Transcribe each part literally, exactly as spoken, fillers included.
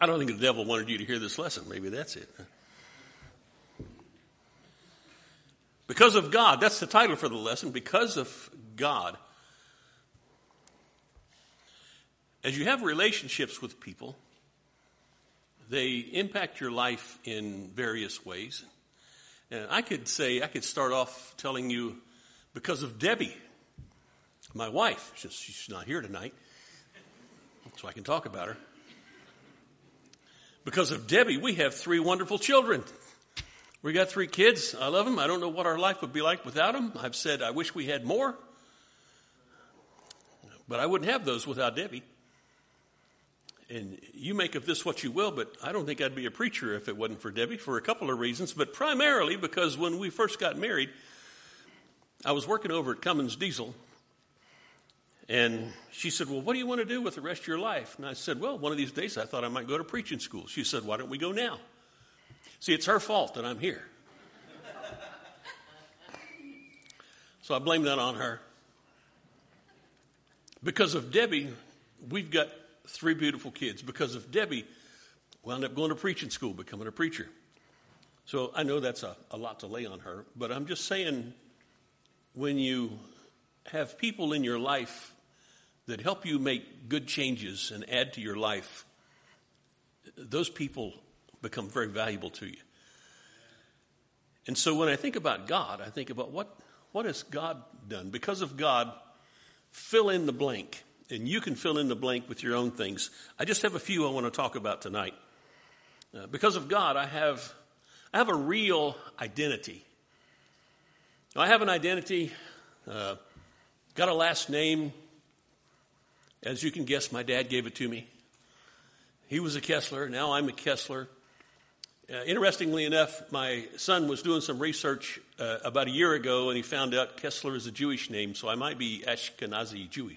I don't think the devil wanted you to hear this lesson. Maybe that's it. Because of God, that's the title for the lesson, Because of God. As you have relationships with people, they impact your life in various ways. And I could say, I could start off telling you, because of Debbie, my wife, she's not here tonight, so I can talk about her. Because of Debbie, we have three wonderful children. We got three kids. I love them. I don't know what our life would be like without them. I've said I wish we had more, but I wouldn't have those without Debbie. And you make of this what you will, but I don't think I'd be a preacher if it wasn't for Debbie, for a couple of reasons, but primarily because when we first got married, I was working over at Cummins Diesel, and she said, well, what do you want to do with the rest of your life? And I said, well, one of these days I thought I might go to preaching school. She said, why don't we go now? See, it's her fault that I'm here. So I blame that on her. Because of Debbie, we've got three beautiful kids. Because of Debbie, wound up going to preaching school, becoming a preacher. So I know that's a, a lot to lay on her, but I'm just saying, when you have people in your life that help you make good changes and add to your life, those people become very valuable to you. And so when I think about God, I think about what, what has God done? Because of God, fill in the blank. And you can fill in the blank with your own things. I just have a few I want to talk about tonight. Uh, because of God, I have, I have a real identity. I have an identity, uh, got a last name. As you can guess, my dad gave it to me. He was a Kessler. Now I'm a Kessler. Uh, interestingly enough, my son was doing some research uh, about a year ago, and he found out Kessler is a Jewish name, so I might be Ashkenazi Jewy.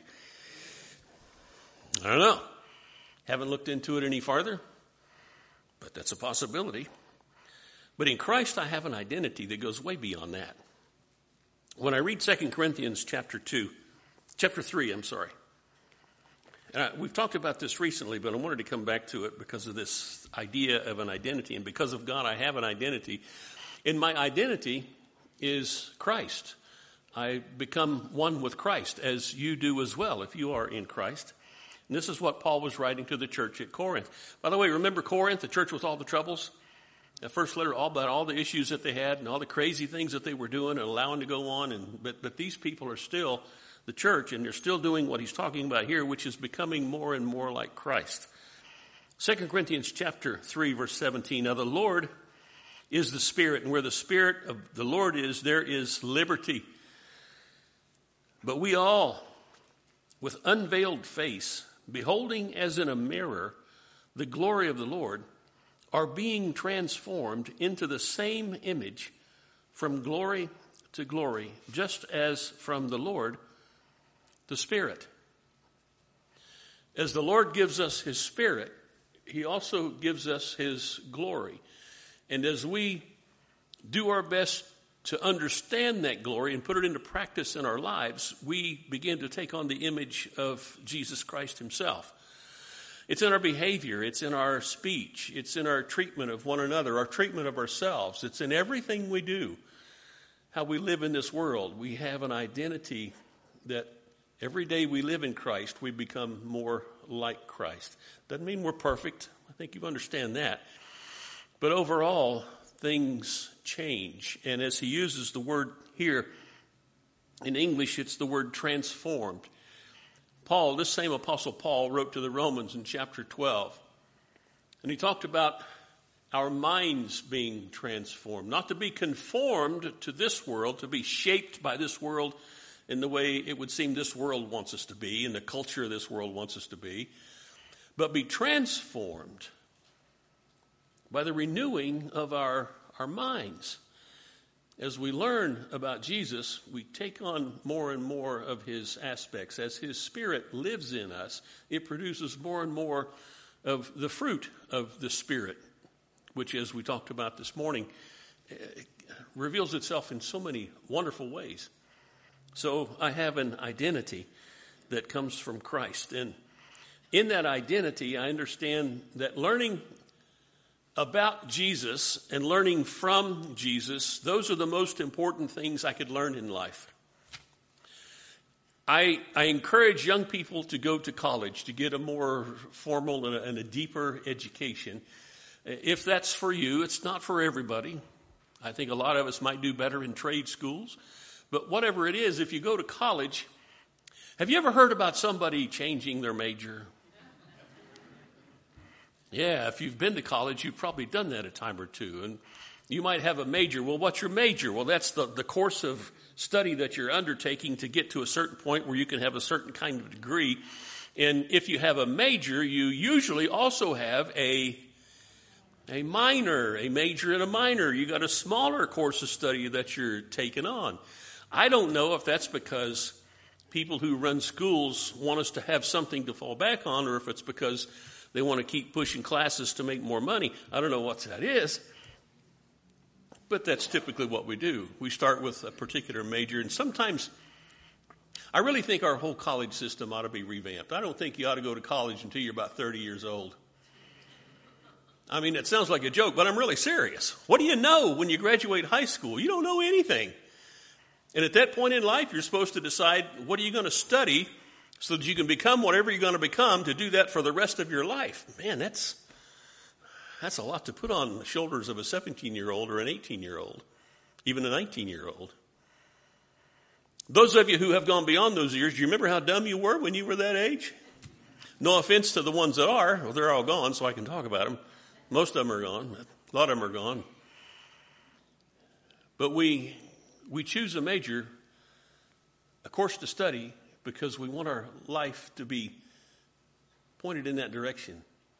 I don't know. Haven't looked into it any farther, but that's a possibility. But in Christ, I have an identity that goes way beyond that. When I read Second Corinthians chapter two, chapter three, I'm sorry. And I, we've talked about this recently, but I wanted to come back to it because of this idea of an identity. And because of God, I have an identity. And my identity is Christ. I become one with Christ, as you do as well, if you are in Christ. And this is what Paul was writing to the church at Corinth. By the way, remember Corinth, the church with all the troubles? The first letter, all about all the issues that they had and all the crazy things that they were doing and allowing to go on. And but but these people are still the church, and they're still doing what he's talking about here, which is becoming more and more like Christ. Second Corinthians chapter three, verse seventeen. Now the Lord is the Spirit, and where the Spirit of the Lord is, there is liberty. But we all, with unveiled face, beholding as in a mirror the glory of the Lord, are being transformed into the same image from glory to glory, just as from the Lord, the Spirit. As the Lord gives us His Spirit, He also gives us His glory. And as we do our best to understand that glory and put it into practice in our lives, we begin to take on the image of Jesus Christ Himself. It's in our behavior. It's in our speech. It's in our treatment of one another, our treatment of ourselves. It's in everything we do, how we live in this world. We have an identity that every day we live in Christ, we become more like Christ. Doesn't mean we're perfect. I think you understand that. But overall, things change. And as he uses the word here, in English, it's the word transformed. Paul, this same Apostle Paul, wrote to the Romans in chapter twelve. And he talked about our minds being transformed. Not to be conformed to this world, to be shaped by this world in the way it would seem this world wants us to be, and the culture this world wants us to be. But be transformed by the renewing of our, our minds. As we learn about Jesus, we take on more and more of His aspects. As His Spirit lives in us, it produces more and more of the fruit of the Spirit, which, as we talked about this morning, reveals itself in so many wonderful ways. So I have an identity that comes from Christ. And in that identity, I understand that learning about Jesus and learning from Jesus, those are the most important things I could learn in life. I, I encourage young people to go to college to get a more formal and a, and a deeper education. If that's for you, it's not for everybody. I think a lot of us might do better in trade schools. But whatever it is, if you go to college, have you ever heard about somebody changing their major? Yeah, if you've been to college, you've probably done that a time or two. And you might have a major. Well, what's your major? Well, that's the, the course of study that you're undertaking to get to a certain point where you can have a certain kind of degree. And if you have a major, you usually also have a a minor, a major and a minor. You got a smaller course of study that you're taking on. I don't know if that's because people who run schools want us to have something to fall back on, or if it's because they want to keep pushing classes to make more money. I don't know what that is. But that's typically what we do. We start with a particular major, and sometimes I really think our whole college system ought to be revamped. I don't think you ought to go to college until you're about thirty years old. I mean, it sounds like a joke, but I'm really serious. What do you know when you graduate high school? You don't know anything. And at that point in life, you're supposed to decide what are you going to study so that you can become whatever you're going to become, to do that for the rest of your life. Man, that's that's a lot to put on the shoulders of a seventeen-year-old or an eighteen-year-old, even a nineteen-year-old. Those of you who have gone beyond those years, do you remember how dumb you were when you were that age? No offense to the ones that are. Well, they're all gone, so I can talk about them. Most of them are gone. A lot of them are gone. But we we choose a major, a course to study, because we want our life to be pointed in that direction.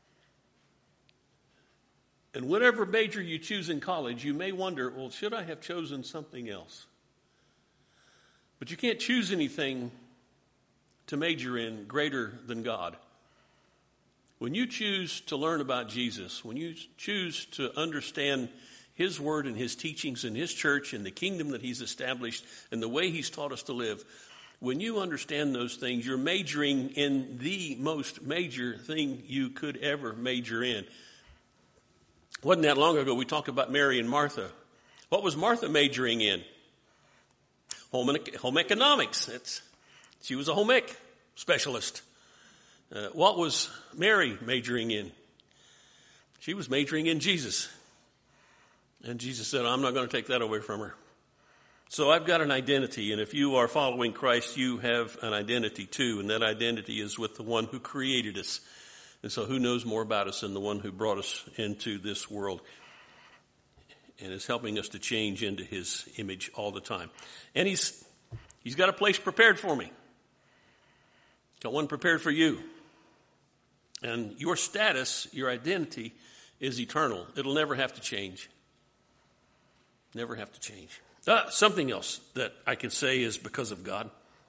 And whatever major you choose in college, you may wonder, well, should I have chosen something else? But you can't choose anything to major in greater than God. When you choose to learn about Jesus, when you choose to understand His Word and His teachings and His church and the kingdom that He's established and the way He's taught us to live, when you understand those things, you're majoring in the most major thing you could ever major in. Wasn't that long ago we talked about Mary and Martha. What was Martha majoring in? Home, home economics. That's, she was a home ec specialist. Uh, what was Mary majoring in? She was majoring in Jesus. And Jesus said, I'm not going to take that away from her. So I've got an identity, and if you are following Christ, you have an identity too, and that identity is with the one who created us. And so who knows more about us than the one who brought us into this world and is helping us to change into His image all the time. And He's He's got a place prepared for me. Got one prepared for you. And your status, your identity, is eternal. It'll never have to change. Never have to change. Uh, something else that I can say is because of God.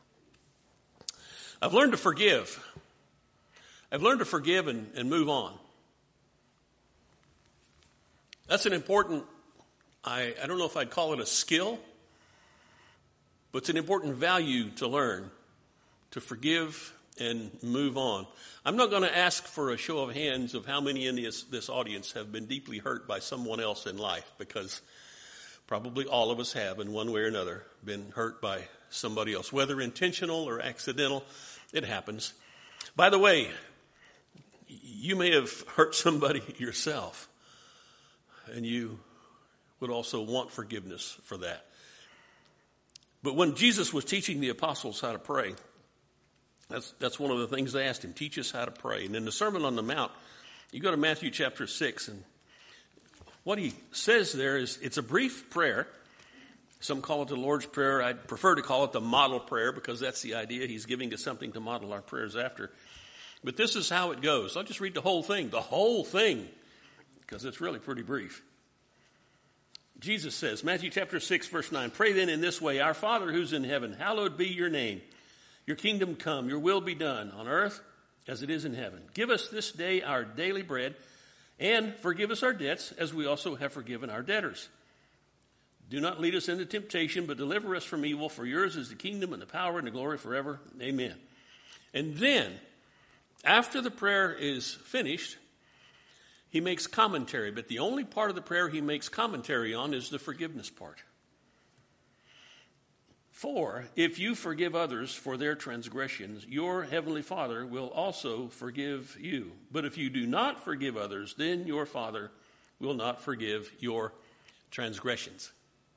I've learned to forgive. I've learned to forgive and, and move on. That's an important, I, I don't know if I'd call it a skill, but it's an important value to learn, to forgive and move on. I'm not going to ask for a show of hands of how many in this, this audience have been deeply hurt by someone else in life, because probably all of us have, in one way or another, been hurt by somebody else, whether intentional or accidental. It happens. By the way, you may have hurt somebody yourself, and you would also want forgiveness for that. But when Jesus was teaching the apostles how to pray, that's that's one of the things they asked Him, teach us how to pray. And in the Sermon on the Mount, you go to Matthew chapter six, and what He says there is, it's a brief prayer. Some call it the Lord's Prayer. I'd prefer to call it the model prayer, because that's the idea. He's giving us something to model our prayers after. But this is how it goes. I'll just read the whole thing, the whole thing, because it's really pretty brief. Jesus says, Matthew chapter six, verse nine, pray then in this way, our Father who's in heaven, hallowed be your name. Your kingdom come, your will be done on earth as it is in heaven. Give us this day our daily bread, and forgive us our debts as we also have forgiven our debtors. Do not lead us into temptation, but deliver us from evil. For yours is the kingdom and the power and the glory forever. Amen. And then After the prayer is finished, he makes commentary, but the only part of the prayer he makes commentary on is the forgiveness part. For if you forgive others for their transgressions, your heavenly Father will also forgive you. But if you do not forgive others, then your Father will not forgive your transgressions.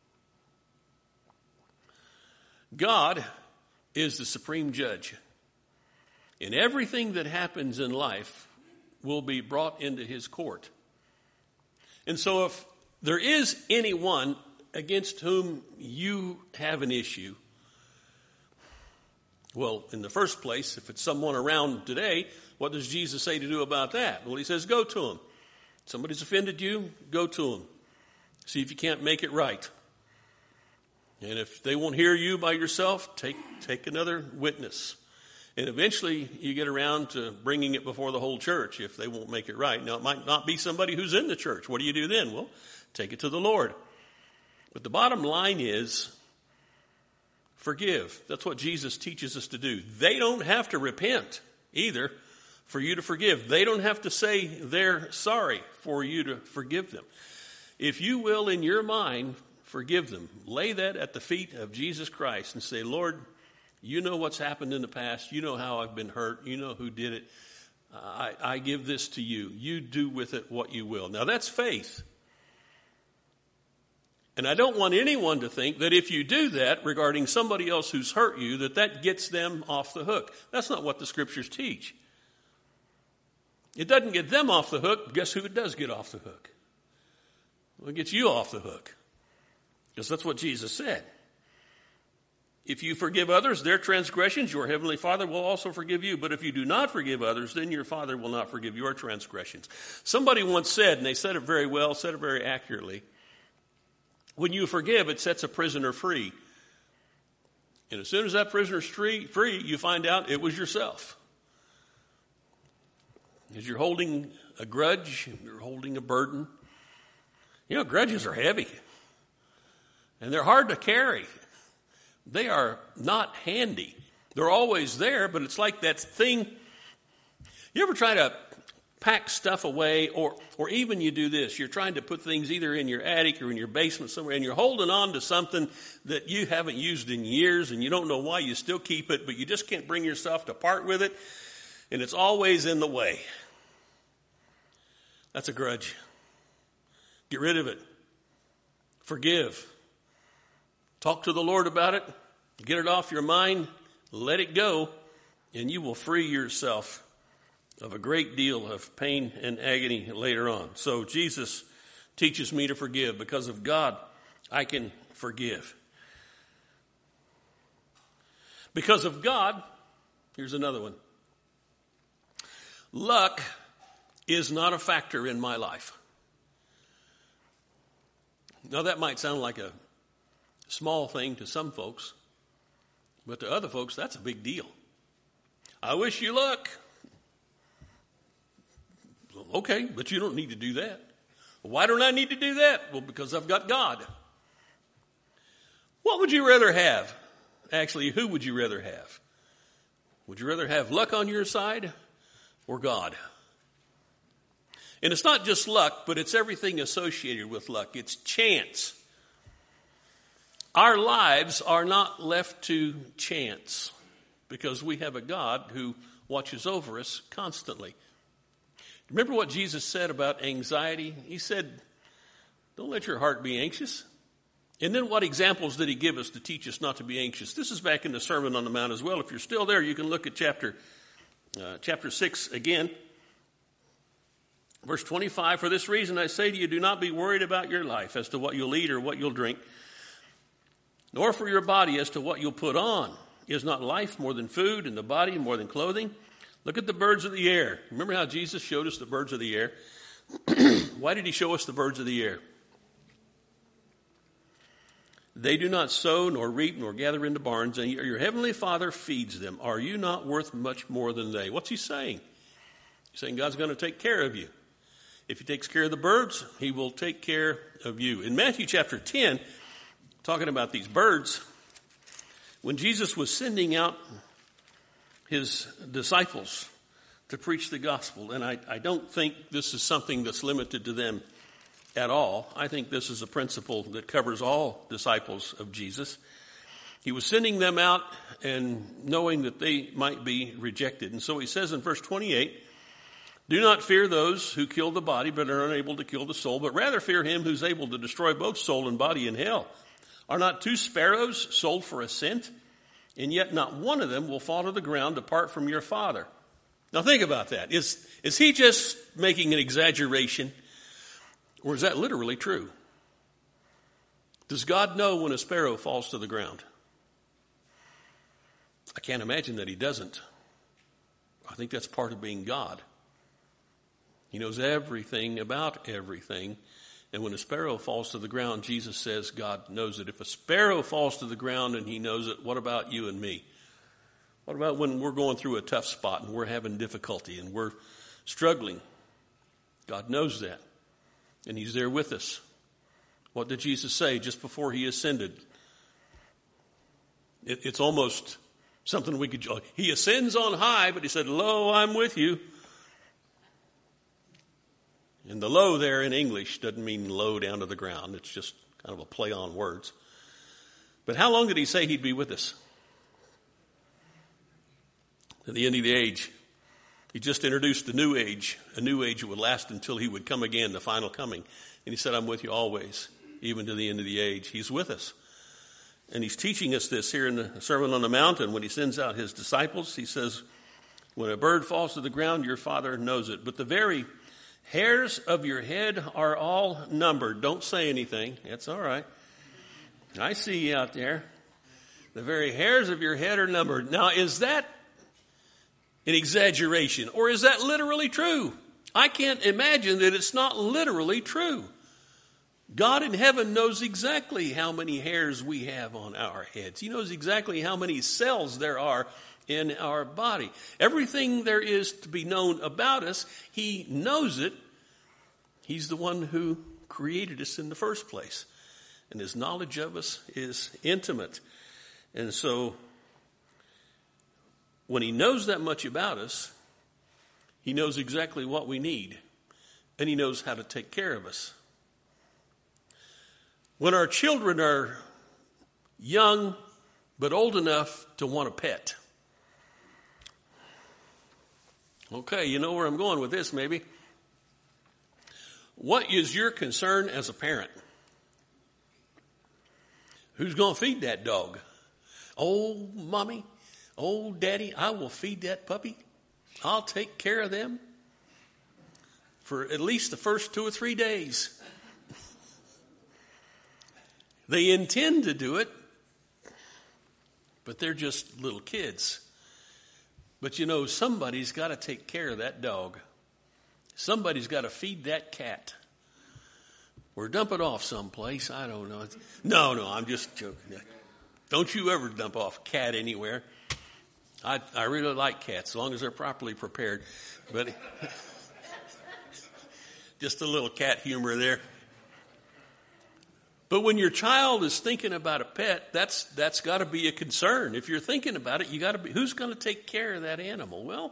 God is the supreme judge. And everything that happens in life will be brought into his court. And so if there is anyone against whom you have an issue, well, in the first place, if it's someone around today, what does Jesus say to do about that? Well, he says, go to him. Somebody's offended you, go to him. See if you can't make it right. And if they won't hear you by yourself, take, take another witness. And eventually you get around to bringing it before the whole church if they won't make it right. Now, it might not be somebody who's in the church. What do you do then? Well, take it to the Lord. But the bottom line is, forgive. That's what Jesus teaches us to do. They don't have to repent either for you to forgive. They don't have to say they're sorry for you to forgive them. If you will, in your mind, forgive them. Lay that at the feet of Jesus Christ and say, Lord, you know what's happened in the past. You know how I've been hurt. You know who did it. I, I give this to you. You do with it what you will. Now that's faith. And I don't want anyone to think that if you do that regarding somebody else who's hurt you, that that gets them off the hook. That's not what the scriptures teach. It doesn't get them off the hook. Guess who it does get off the hook? Well, it gets you off the hook. Because that's what Jesus said. If you forgive others their transgressions, your heavenly Father will also forgive you. But if you do not forgive others, then your Father will not forgive your transgressions. Somebody once said, and they said it very well, said it very accurately, when you forgive, it sets a prisoner free. And as soon as that prisoner's free, free, you find out it was yourself. Because you're holding a grudge, you're holding a burden. You know, grudges are heavy. And they're hard to carry. They are not handy. They're always there, but it's like that thing. You ever try to pack stuff away, or or even you do this. You're trying to put things either in your attic or in your basement somewhere, and you're holding on to something that you haven't used in years, and you don't know why you still keep it, but you just can't bring yourself to part with it, and it's always in the way. That's a grudge. Get rid of it. Forgive. Talk to the Lord about it. Get it off your mind. Let it go. And you will free yourself of a great deal of pain and agony later on. So Jesus teaches me to forgive. Because of God, I can forgive. Because of God, here's another one. Luck is not a factor in my life. Now that might sound like a small thing to some folks, but to other folks, that's a big deal. I wish you luck. Okay, but you don't need to do that. Why don't I need to do that? Well, because I've got God. What would you rather have? Actually, who would you rather have? Would you rather have luck on your side or God? And it's not just luck, but it's everything associated with luck. It's chance. Our lives are not left to chance because we have a God who watches over us constantly. Remember what Jesus said about anxiety? He said, don't let your heart be anxious. And then what examples did he give us to teach us not to be anxious? This is back in the Sermon on the Mount as well. If you're still there, you can look at chapter, uh, chapter six again. Verse twenty-five, for this reason I say to you, do not be worried about your life as to what you'll eat or what you'll drink, nor for your body as to what you'll put on. Is not life more than food, and the body more than clothing? Look at the birds of the air. Remember how Jesus showed us the birds of the air? Why did he show us the birds of the air? They do not sow, nor reap, nor gather into barns, and your heavenly Father feeds them. Are you not worth much more than they? What's he saying? He's saying God's going to take care of you. If he takes care of the birds, he will take care of you. In Matthew chapter ten, talking about these birds, when Jesus was sending out his disciples to preach the gospel. And I, I don't think this is something that's limited to them at all. I think this is a principle that covers all disciples of Jesus. He was sending them out and knowing that they might be rejected. And so he says in verse twenty-eight, do not fear those who kill the body but are unable to kill the soul, but rather fear him who's able to destroy both soul and body in hell. Are not two sparrows sold for a cent? And yet not one of them will fall to the ground apart from your Father. Now think about that. Is, is he just making an exaggeration? Or is that literally true? Does God know when a sparrow falls to the ground? I can't imagine that he doesn't. I think that's part of being God. He knows everything about everything. And when a sparrow falls to the ground, Jesus says God knows it. If a sparrow falls to the ground and he knows it, what about you and me? What about when we're going through a tough spot and we're having difficulty and we're struggling? God knows that. And he's there with us. What did Jesus say just before he ascended? It, it's almost something we could, he ascends on high, but he said, lo, I'm with you. And the lo there in English doesn't mean low down to the ground. It's just kind of a play on words. But how long did he say he'd be with us? To the end of the age. He just introduced the new age, a new age that would last until he would come again, the final coming. And he said, I'm with you always, even to the end of the age. He's with us. And he's teaching us this here in the Sermon on the Mount. And when he sends out his disciples, he says, when a bird falls to the ground, your Father knows it. But the very hairs of your head are all numbered. Don't say anything. That's all right. I see you out there. The very hairs of your head are numbered. Now, is that an exaggeration, or is that literally true? I can't imagine that it's not literally true. God in heaven knows exactly how many hairs we have on our heads. He knows exactly how many cells there are in our body. Everything there is to be known about us, he knows it. He's the one who created us in the first place. And his knowledge of us is intimate. And so when he knows that much about us, he knows exactly what we need. And he knows how to take care of us. When our children are young but old enough to want a pet. Okay, you know where I'm going with this maybe. What is your concern as a parent? Who's going to feed that dog? Oh, mommy, oh, daddy, I will feed that puppy. I'll take care of them for at least the first two or three days. They intend to do it, but they're just little kids. But you know, somebody's got to take care of that dog. Somebody's got to feed that cat. Or dump it off someplace. I don't know. No, no, I'm just joking. Don't you ever dump off a cat anywhere. I, I really like cats, as long as they're properly prepared. But just a little cat humor there. But when your child is thinking about a pet, that's that's got to be a concern. If you're thinking about it, you got to be, who's going to take care of that animal? Well,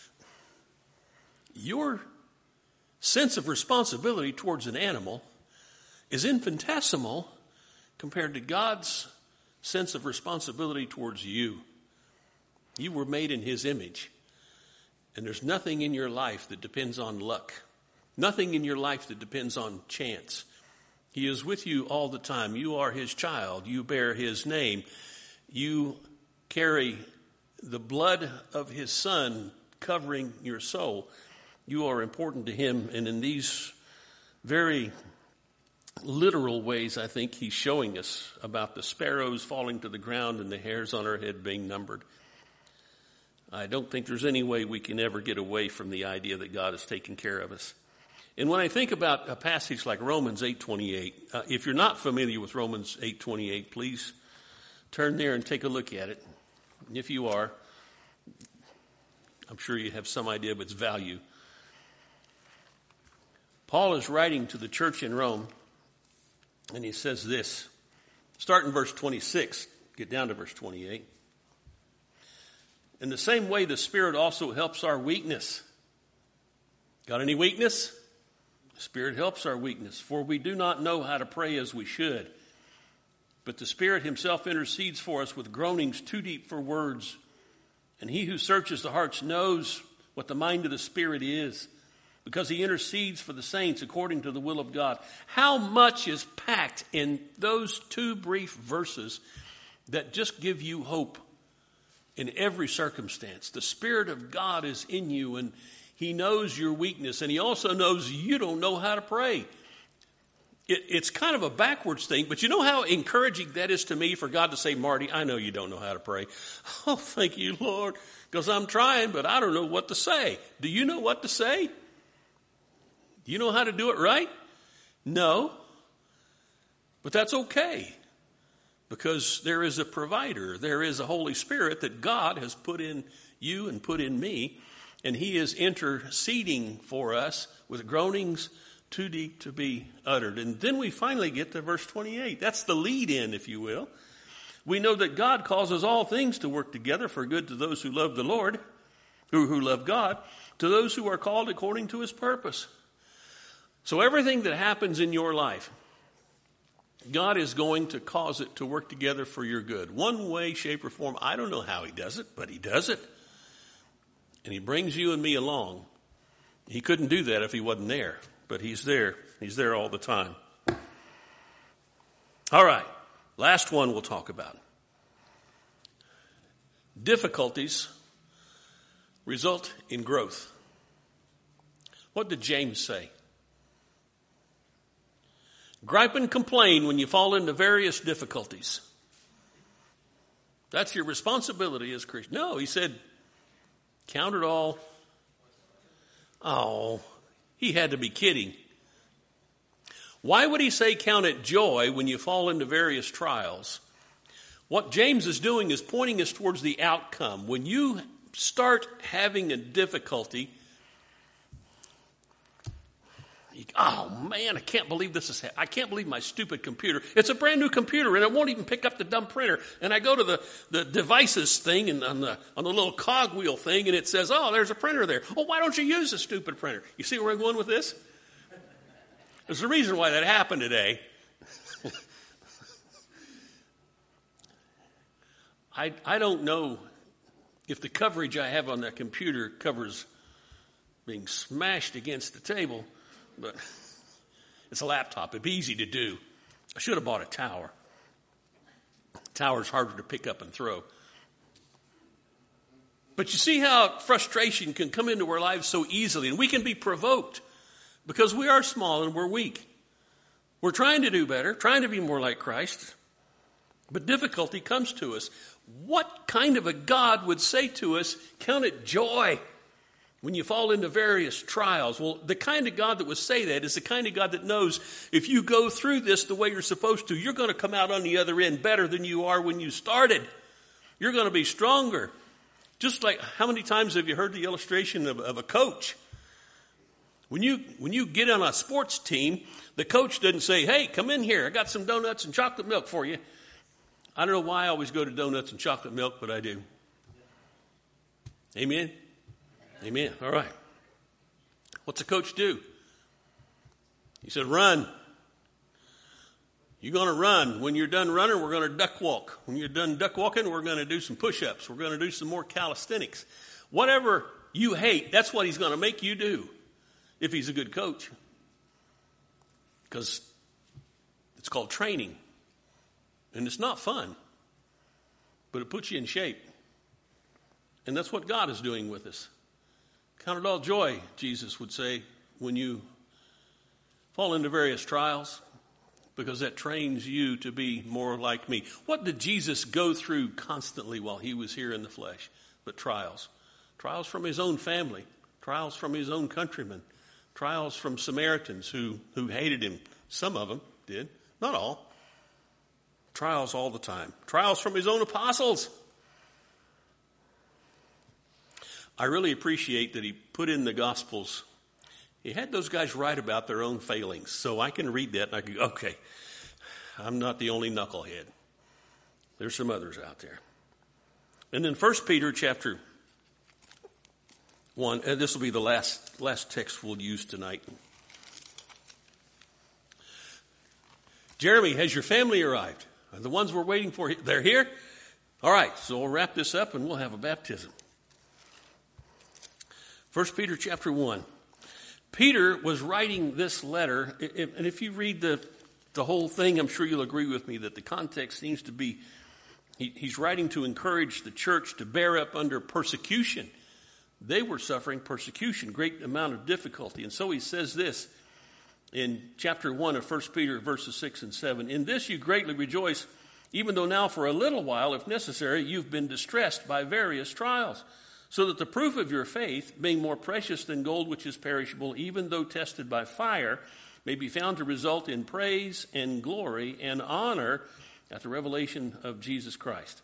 your sense of responsibility towards an animal is infinitesimal compared to God's sense of responsibility towards you. You were made in his image. And there's nothing in your life that depends on luck. Nothing in your life that depends on chance. He is with you all the time. You are his child. You bear his name. You carry the blood of his son covering your soul. You are important to him. And in these very literal ways, I think he's showing us about the sparrows falling to the ground and the hairs on our head being numbered. I don't think there's any way we can ever get away from the idea that God is taking care of us. And when I think about a passage like Romans eight twenty-eight, uh, if you're not familiar with Romans eight twenty-eight, please turn there and take a look at it. And if you are, I'm sure you have some idea of its value. Paul is writing to the church in Rome, and he says this. Start in verse twenty-six, get down to verse twenty-eight. In the same way, the Spirit also helps our weakness. Got any weakness? The Spirit helps our weakness. For we do not know how to pray as we should. But the Spirit himself intercedes for us with groanings too deep for words. And he who searches the hearts knows what the mind of the Spirit is, because he intercedes for the saints according to the will of God. How much is packed in those two brief verses that just give you hope in every circumstance? The Spirit of God is in you, and he knows your weakness, and he also knows you don't know how to pray. It, it's kind of a backwards thing, but you know how encouraging that is to me for God to say, Marty, I know you don't know how to pray. Oh, thank you, Lord, because I'm trying, but I don't know what to say. Do you know what to say? Do you know how to do it right? No, but that's okay, because there is a provider. There is a Holy Spirit that God has put in you and put in me, and he is interceding for us with groanings too deep to be uttered. And then we finally get to verse twenty-eight. That's the lead in, if you will. We know that God causes all things to work together for good to those who love the Lord, who, who love God, to those who are called according to his purpose. So everything that happens in your life, God is going to cause it to work together for your good. One way, shape, or form. I don't know how he does it, but he does it. And he brings you and me along. He couldn't do that if he wasn't there. But he's there. He's there all the time. All right. Last one we'll talk about. Difficulties result in growth. What did James say? Gripe and complain when you fall into various difficulties. That's your responsibility as a Christian. No, he said, count it all. Oh, he had to be kidding. Why would he say count it joy when you fall into various trials? What James is doing is pointing us towards the outcome. When you start having a difficulty, you, oh man, I can't believe this is, I can't believe my stupid computer. It's a brand new computer and it won't even pick up the dumb printer. And I go to the, the devices thing and on the, on the little cogwheel thing and it says, oh, there's a printer there. Oh, why don't you use the stupid printer? You see where I'm going with this? There's a reason why that happened today. I, I don't know if the coverage I have on that computer covers being smashed against the table, but it's a laptop. It'd be easy to do. I should have bought a tower. Tower's harder to pick up and throw. But you see how frustration can come into our lives so easily, and we can be provoked because we are small and we're weak. We're trying to do better, trying to be more like Christ, but difficulty comes to us. What kind of a God would say to us, count it joy when you fall into various trials? Well, the kind of God that would say that is the kind of God that knows if you go through this the way you're supposed to, you're going to come out on the other end better than you are when you started. You're going to be stronger. Just like, how many times have you heard the illustration of, of a coach? When you, when you get on a sports team, the coach doesn't say, hey, come in here. I got some donuts and chocolate milk for you. I don't know why I always go to donuts and chocolate milk, but I do. Amen? Amen. All right. What's a coach do? He said, run. You're going to run. When you're done running, we're going to duck walk. When you're done duck walking, we're going to do some push-ups. We're going to do some more calisthenics. Whatever you hate, that's what he's going to make you do if he's a good coach. Because it's called training. And it's not fun, but it puts you in shape. And that's what God is doing with us. Count it all joy, Jesus would say, when you fall into various trials, because that trains you to be more like me. What did Jesus go through constantly while he was here in the flesh? But trials. Trials from his own family. Trials from his own countrymen. Trials from Samaritans who, who hated him. Some of them did, not all. Trials all the time. Trials from his own apostles. I really appreciate that he put in the Gospels. He had those guys write about their own failings. So I can read that and I can go, okay, I'm not the only knucklehead. There's some others out there. And then First Peter chapter one, and this will be the last, last text we'll use tonight. Jeremy, has your family arrived? Are the ones we're waiting for, they're here? All right, so we'll wrap this up and we'll have a baptism. First Peter chapter one. Peter was writing this letter, and if you read the, the whole thing, I'm sure you'll agree with me that the context seems to be, he, he's writing to encourage the church to bear up under persecution. They were suffering persecution, great amount of difficulty. And so he says this in chapter one of First Peter, verses six and seven. In this you greatly rejoice, even though now for a little while, if necessary, you've been distressed by various trials, so that the proof of your faith, being more precious than gold which is perishable, even though tested by fire, may be found to result in praise and glory and honor at the revelation of Jesus Christ.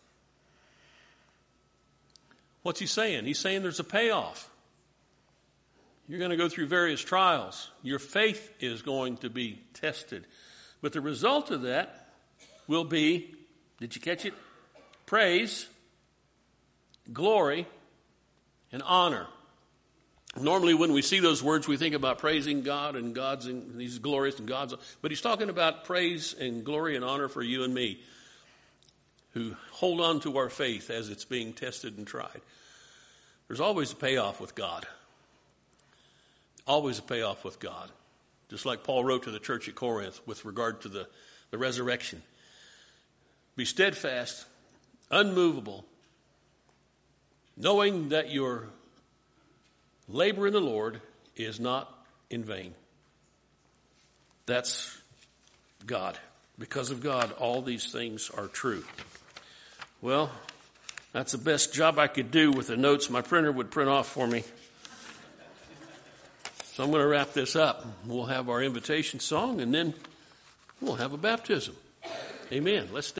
What's he saying? He's saying there's a payoff. You're going to go through various trials. Your faith is going to be tested. But the result of that will be, did you catch it? Praise, glory, and honor. Normally when we see those words, we think about praising God and God's, and He's glorious and God's, but he's talking about praise and glory and honor for you and me who hold on to our faith as it's being tested and tried. There's always a payoff with God. Always a payoff with God. Just like Paul wrote to the church at Corinth with regard to the, the resurrection. Be steadfast, unmovable, knowing that your labor in the Lord is not in vain. That's God. Because of God, all these things are true. Well, that's the best job I could do with the notes my printer would print off for me. So I'm going to wrap this up. We'll have our invitation song, and then we'll have a baptism. Amen. Let's stand.